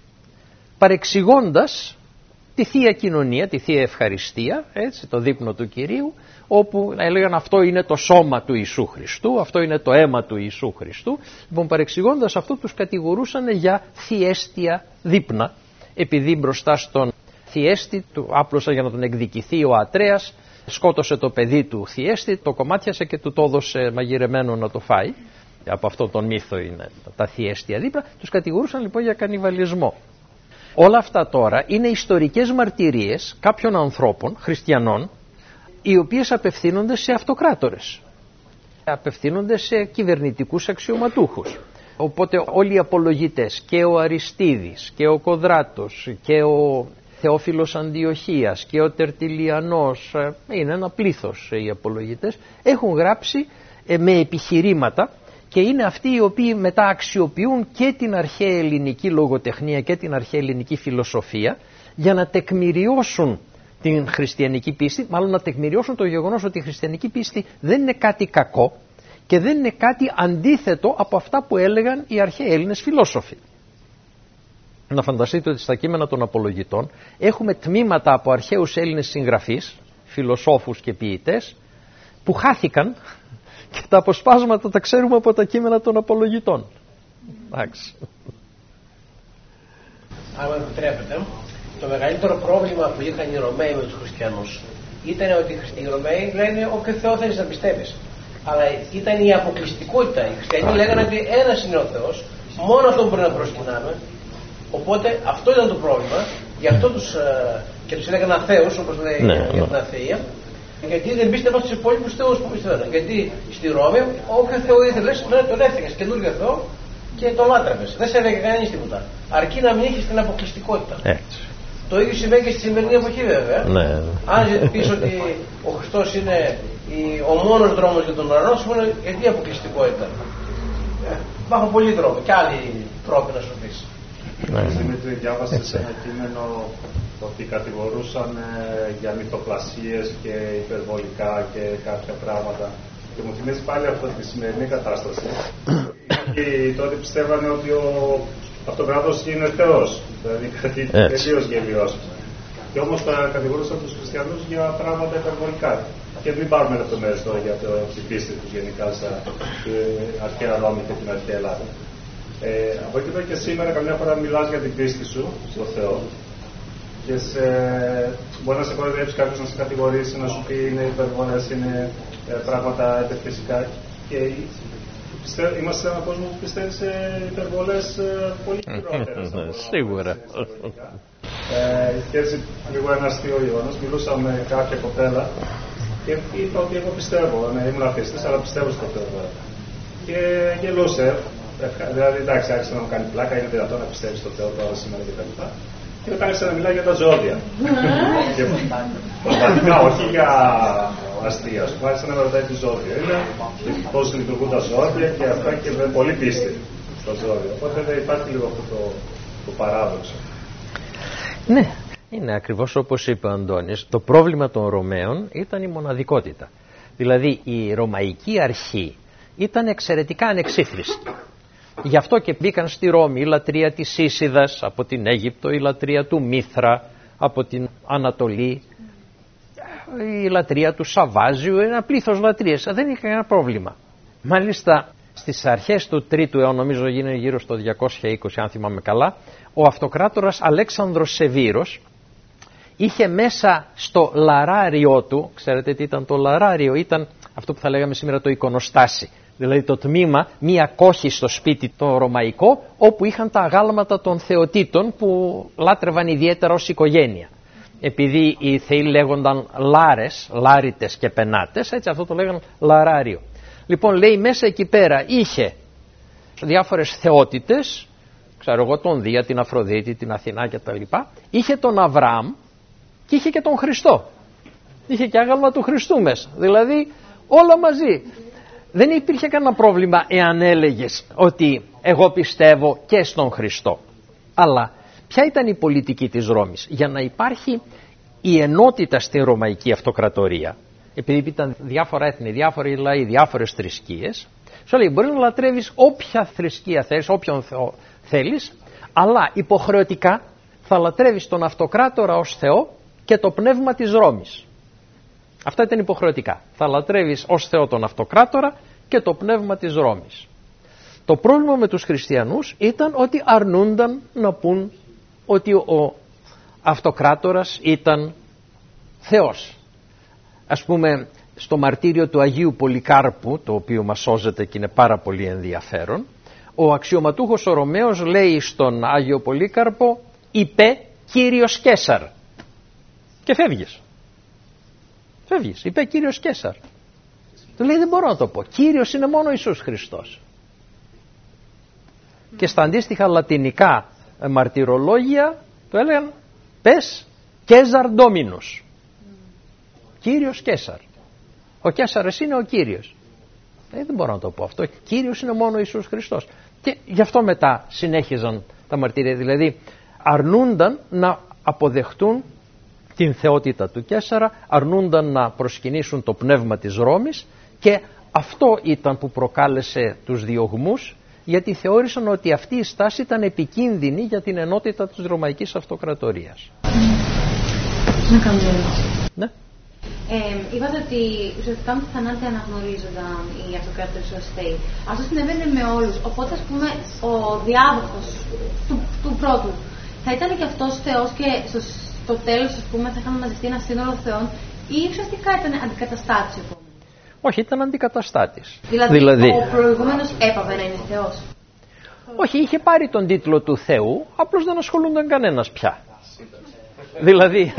παρεξηγώντας τη Θεία Κοινωνία, τη Θεία Ευχαριστία, έτσι, το δείπνο του Κυρίου, όπου έλεγαν αυτό είναι το σώμα του Ιησού Χριστού, αυτό είναι το αίμα του Ιησού Χριστού. Λοιπόν, παρεξηγώντας αυτό τους κατηγορούσαν για θιέστια δείπνα, επειδή μπροστά στον θιέστη του άπλωσαν για να τον εκδικηθεί ο Ατρέας, σκότωσε το παιδί του θιέστη, το κομμάτιασε και του το έδωσε μαγειρεμένο να το φάει. Από αυτό τον μύθο είναι τα θιέστια δείπνα. Τους κατηγορούσαν λοιπόν για κανιβαλισμό. Όλα αυτά τώρα είναι ιστορικές μαρτυρίες κάποιων ανθρώπων, χριστιανών, οι οποίες απευθύνονται σε αυτοκράτορες, απευθύνονται σε κυβερνητικούς αξιωματούχους. Οπότε όλοι οι απολογητές, και ο Αριστίδης και ο Κοδράτος και ο Θεόφιλος Αντιοχίας και ο Τερτιλιανός, είναι ένα πλήθος οι απολογητές, έχουν γράψει με επιχειρήματα, και είναι αυτοί οι οποίοι μετά αξιοποιούν και την αρχαία ελληνική λογοτεχνία και την αρχαία ελληνική φιλοσοφία για να τεκμηριώσουν την χριστιανική πίστη, μάλλον να τεκμηριώσουν το γεγονός ότι η χριστιανική πίστη δεν είναι κάτι κακό και δεν είναι κάτι αντίθετο από αυτά που έλεγαν οι αρχαίοι Έλληνες φιλόσοφοι. Να φανταστείτε ότι στα κείμενα των απολογητών έχουμε τμήματα από αρχαίους Έλληνες συγγραφείς, φιλοσόφους και ποιητές, που χάθηκαν, και τα αποσπάσματα τα ξέρουμε από τα κείμενα των απολογητών. Εντάξει. Αν με επιτρέπετε, το μεγαλύτερο πρόβλημα που είχαν οι Ρωμαίοι με τους χριστιανούς ήταν ότι οι Ρωμαίοι λένε όποιο Θεό θέλεις να πιστεύεις. Αλλά ήταν η αποκλειστικότητα. Οι χριστιανοί λέγανε ότι ένας είναι ο Θεός, μόνο αυτόν μπορεί να προσκυνάμε. Οπότε αυτό ήταν το πρόβλημα. Γι' αυτό τους, και τους έλεγαν αθέους, όπως λέει ναι, για την αθεία. Γιατί δεν πίστευαν στους υπόλοιπους θεούς που πίστευαν. Γιατί στη Ρώμη, όποιο θεό ήθελες, τον έφυγες καινούργιο θεό και τον λάτρευες. Δεν σε έλεγε κανείς τίποτα. Αρκεί να μην έχεις την αποκλειστικότητα. Έτσι. Το ίδιο συμβαίνει και στη σημερινή εποχή, βέβαια. Ναι. Αν πεις ότι ο Χριστός είναι ο μόνος δρόμος για τον ουρανό, σου είναι γιατί αποκλειστικότητα. Υπάρχουν πολλοί δρόμοι και άλλοι τρόποι να σου πεις. Δημήτρη, διάβασε σε ένα κείμενο ότι κατηγορούσαν ε, για μυθοπλασίες και υπερβολικά και κάποια πράγματα. Και μου θυμίζει πάλι αυτό τη σημερινή κατάσταση. Γιατί τότε πιστεύανε ότι ο Αυτοκράτορας είναι Θεός. Δηλαδή κάτι τελείως γελιός. Και όμως κατηγορούσαν τους χριστιανούς για πράγματα υπερβολικά. Και μην πάρουμε λεπτομέρειες τώρα για το, την πίστη τους γενικά στα αρχαία Ρώμη και την αρχαία Ελλάδα. Ε, από εκεί πέρα και σήμερα, καμιά φορά μιλάς για την πίστη σου στο Θεό και σε, μπορεί να σε κοροϊδέψει κάποιος, να σε κατηγορήσει, να σου πει είναι υπερβολές, είναι ε, πράγματα υπερφυσικά. Και πιστε, είμαστε σε έναν κόσμο που πιστεύει σε υπερβολές ε, πολύ χειρότερες. Σίγουρα. Ε, και έτσι λίγο ένα αστείο Ιωάννης, μιλούσα με κάποια κοπέλα και είπα ότι εγώ πιστεύω, ναι, ήμουν αθειστής, αλλά πιστεύω στο Θεό. Και γελούσε. Δηλαδή, εντάξει, άρχισε να μου κάνει πλάκα, είναι δυνατόν να πιστεύει στο Θεό τώρα σήμερα και τα λοιπά. Και μετά άρχισε να μιλάει για τα ζώδια. Και πραγματικά, όχι για αστεία, σου άρχισε να με ρωτάει τι ζώδια είναι, πώς λειτουργούν τα ζώδια και αυτά και με πολύ πίστη στα ζώδια. Οπότε δεν υπάρχει λίγο αυτό το, το παράδοξο. Ναι, είναι ακριβώς όπως είπε ο Αντώνης. Το πρόβλημα των Ρωμαίων ήταν η μοναδικότητα. Δηλαδή, η ρωμαϊκή αρχή ήταν εξαιρετικά ανεξίφρηστη. Γι' αυτό και μπήκαν στη Ρώμη η λατρεία της Ίσιδας από την Αίγυπτο, η λατρεία του Μήθρα από την Ανατολή, η λατρεία του Σαββάζιου, ένα πλήθος λατρείες. Δεν είχε κανένα πρόβλημα. Μάλιστα στις αρχές του τρίτου αιώνα, νομίζω γίνεται γύρω στο διακόσια είκοσι αν θυμάμαι καλά, ο αυτοκράτορας Αλέξανδρος Σεβήρος είχε μέσα στο λαράριό του, ξέρετε τι ήταν το λαράριο, ήταν αυτό που θα λέγαμε σήμερα το εικονοστάσι. Δηλαδή το τμήμα, μία κόχη στο σπίτι το ρωμαϊκό, όπου είχαν τα αγάλματα των θεοτήτων που λάτρευαν ιδιαίτερα ως οικογένεια. Επειδή οι θεοί λέγονταν λάρες, λάριτες και πενάτες, έτσι αυτό το λέγανε λαράριο. Λοιπόν, λέει μέσα εκεί πέρα είχε διάφορες θεότητες, ξέρω εγώ τον Δία, την Αφροδίτη, την Αθηνά κτλ. Είχε τον Αβραάμ και είχε και τον Χριστό. Είχε και άγαλμα του Χριστού μέσα. Δηλαδή όλα μαζί. Δεν υπήρχε κανένα πρόβλημα εάν έλεγες ότι εγώ πιστεύω και στον Χριστό. Αλλά ποια ήταν η πολιτική της Ρώμης? Για να υπάρχει η ενότητα στη Ρωμαϊκή Αυτοκρατορία, επειδή ήταν διάφορα έθνη, διάφοροι λαοί, διάφορες θρησκείες, σου λέει μπορείς να λατρεύεις όποια θρησκεία θέλεις, όποιον Θεό θέλεις, αλλά υποχρεωτικά θα λατρεύεις τον Αυτοκράτορα ως Θεό και το πνεύμα της Ρώμης. Αυτά ήταν υποχρεωτικά. Θα λατρεύεις ως Θεό τον Αυτοκράτορα και το πνεύμα της Ρώμης. Το πρόβλημα με τους χριστιανούς ήταν ότι αρνούνταν να πούν ότι ο Αυτοκράτορας ήταν Θεός. Ας πούμε στο μαρτύριο του Αγίου Πολυκάρπου, το οποίο μας σώζεται και είναι πάρα πολύ ενδιαφέρον, ο αξιωματούχος ο Ρωμαίος λέει στον Άγιο Πολύκαρπο είπε Κύριος Καίσαρ και φεύγεις. Φεύγεις, είπε Κύριος Καίσαρ. Του λέει δεν μπορώ να το πω, Κύριος είναι μόνο Ιησούς Χριστός. Και στα αντίστοιχα λατινικά μαρτυρολόγια το έλεγαν πες Καίζαρ Ντόμινος, Κύριος Καίσαρ. Ο Καίσαρας είναι ο Κύριος. Ε, δεν μπορώ να το πω αυτό, Κύριος είναι μόνο Ιησούς Χριστός. Και γι' αυτό μετά συνέχιζαν τα μαρτύρια, δηλαδή αρνούνταν να αποδεχτούν την θεότητα του Καίσαρα, αρνούνταν να προσκυνήσουν το πνεύμα της Ρώμης και αυτό ήταν που προκάλεσε τους διωγμούς, γιατί θεώρησαν ότι αυτή η στάση ήταν επικίνδυνη για την ενότητα της Ρωμαϊκής Αυτοκρατορίας. Να κάνω ερώτηση. Ναι. Ε, είπατε ότι ουσιαστικά με τη θανάτη αναγνωρίζονταν οι αυτοκράτορες ως θεοί. Αυτό συνέβαινε με όλους. Οπότε, ας πούμε, ο διάδοχος του, του πρώτου θα ήταν και αυτός θεός και στο, στο τέλος, ας πούμε, θα είχαν μαζευτεί ένα σύνολο θεών, ή ουσιαστικά ήταν αντικαταστάτης επόμενο? Όχι, ήταν αντικαταστάτης. Δηλαδή, δηλαδή, ο προηγούμενος έπαβε να είναι θεός? Όχι, είχε πάρει τον τίτλο του Θεού, απλώς δεν ασχολούνταν κανένας πια. Δηλαδή,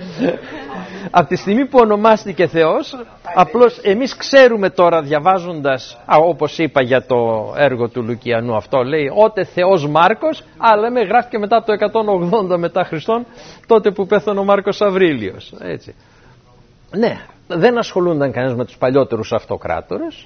από τη στιγμή που ονομάστηκε Θεός, απλώς εμείς ξέρουμε τώρα διαβάζοντας, α, όπως είπα για το έργο του Λουκιανού αυτό, λέει «Ότε Θεός Μάρκος», αλλά λέμε γράφτηκε μετά από το εκατόν ογδόντα μετά Χριστόν, τότε που πέθανε ο Μάρκος Αβρίλιος. Έτσι. Ναι, δεν ασχολούνταν κανένας με τους παλιότερους αυτοκράτορες,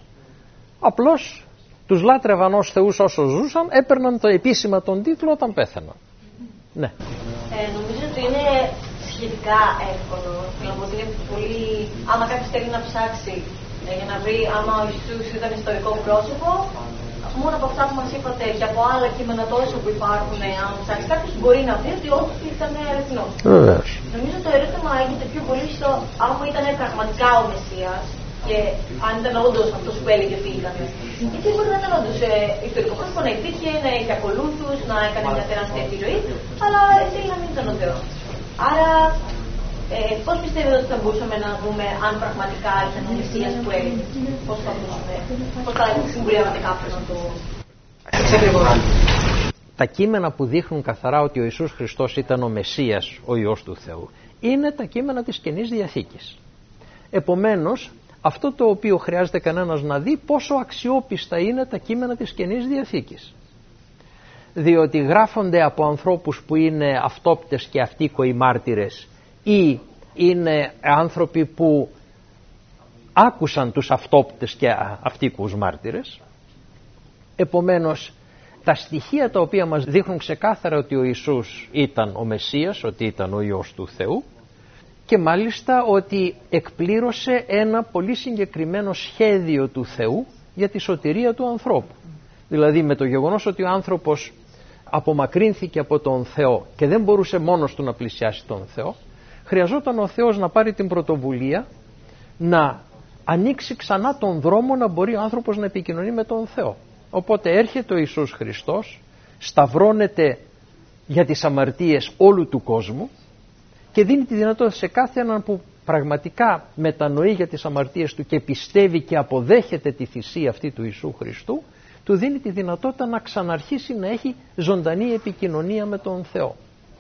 απλώς τους λάτρευαν ως θεούς όσο ζούσαν, έπαιρναν το επίσημα τον τίτλο όταν πέθαναν. Ναι. Ε, νομίζω ότι είναι σχετικά εύκολο. Θέλω να πω ότι είναι πολύ. Άμα κάποιος θέλει να ψάξει ε, για να βρει άμα ο Ιησούς ήταν ιστορικό πρόσωπο, μόνο από αυτά που μας είπατε και από άλλα κείμενα τόσο που υπάρχουν, άμα ψάξει κάποιος μπορεί να βρει ότι όχι ήταν αληθινός. Βεβαίως. Νομίζω το ερώτημα έγινε πιο πολύ στο άμα ήταν πραγματικά ο Μεσσίας και αν ήταν όντως αυτός που έλεγε ότι ήταν. Γιατί μπορεί να ήταν όντως ε, ιστορικό πρόσωπο, να υπήρχε, να έχει ακολούθους, να έκανε μια τεράστια επιρροή, αλλά θέλει να μην ήταν ο Θεός. Άρα, ε, πώς πιστεύετε ότι θα μπορούσαμε να δούμε αν πραγματικά ήταν ο Μεσσίας που έλεγε, πώς θα μπορούσαμε, πώς θα συμβουλεύατε κάποιον να το εξακριβώσει. Τα κείμενα που δείχνουν καθαρά ότι ο Ιησούς Χριστός ήταν ο Μεσσίας, ο Υιός του Θεού, είναι τα κείμενα της Καινής Διαθήκης. Επομένως, αυτό το οποίο χρειάζεται κανένας να δει πόσο αξιόπιστα είναι τα κείμενα της Καινής Διαθήκης. Διότι γράφονται από ανθρώπους που είναι αυτόπτες και αυτοίκοοι μάρτυρες ή είναι άνθρωποι που άκουσαν τους αυτόπτες και αυτοίκους μάρτυρες. Επομένως, τα στοιχεία τα οποία μας δείχνουν ξεκάθαρα ότι ο Ιησούς ήταν ο Μεσσίας, ότι ήταν ο Υιός του Θεού, και μάλιστα ότι εκπλήρωσε ένα πολύ συγκεκριμένο σχέδιο του Θεού για τη σωτηρία του ανθρώπου. Δηλαδή με το γεγονός ότι ο άνθρωπος απομακρύνθηκε από τον Θεό και δεν μπορούσε μόνος του να πλησιάσει τον Θεό, χρειαζόταν ο Θεός να πάρει την πρωτοβουλία να ανοίξει ξανά τον δρόμο να μπορεί ο άνθρωπος να επικοινωνεί με τον Θεό. Οπότε έρχεται ο Ιησούς Χριστός, σταυρώνεται για τις αμαρτίες όλου του κόσμου και δίνει τη δυνατότητα σε κάθε έναν που πραγματικά μετανοεί για τις αμαρτίες του και πιστεύει και αποδέχεται τη θυσία αυτή του Ιησού Χριστού, του δίνει τη δυνατότητα να ξαναρχίσει να έχει ζωντανή επικοινωνία με τον Θεό.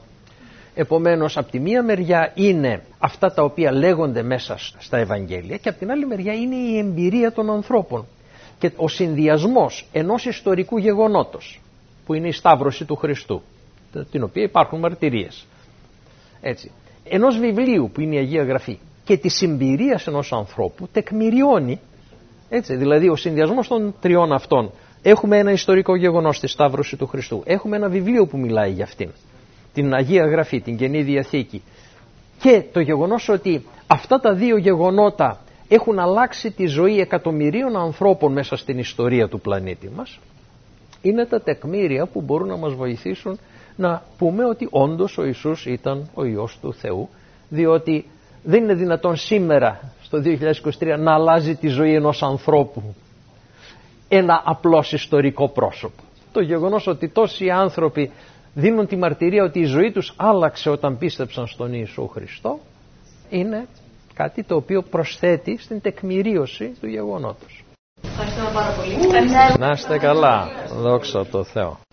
Επομένως, από τη μία μεριά είναι αυτά τα οποία λέγονται μέσα στα Ευαγγέλια και από την άλλη μεριά είναι η εμπειρία των ανθρώπων και ο συνδυασμός ενός ιστορικού γεγονότος που είναι η Σταύρωση του Χριστού, την οποία υπάρχουν μαρτυρίες, έτσι, ενός βιβλίου που είναι η Αγία Γραφή και της εμπειρίας ενός ανθρώπου τεκμηριώνει, έτσι, δηλαδή ο συνδυασμός των τριών αυτών. Έχουμε ένα ιστορικό γεγονός στη Σταύρωση του Χριστού, έχουμε ένα βιβλίο που μιλάει για αυτήν, την Αγία Γραφή, την Καινή Διαθήκη, και το γεγονός ότι αυτά τα δύο γεγονότα έχουν αλλάξει τη ζωή εκατομμυρίων ανθρώπων μέσα στην ιστορία του πλανήτη μας, είναι τα τεκμήρια που μπορούν να μας βοηθήσουν να πούμε ότι όντως ο Ιησούς ήταν ο Υιός του Θεού, διότι δεν είναι δυνατόν σήμερα στο δύο χιλιάδες είκοσι τρία να αλλάζει τη ζωή ενός ανθρώπου ένα απλώς ιστορικό πρόσωπο. Το γεγονός ότι τόσοι άνθρωποι δίνουν τη μαρτυρία ότι η ζωή τους άλλαξε όταν πίστεψαν στον Ιησού Χριστό είναι κάτι το οποίο προσθέτει στην τεκμηρίωση του γεγονότος. Ευχαριστούμε πάρα πολύ. Να είστε καλά. Δόξα τω Θεώ.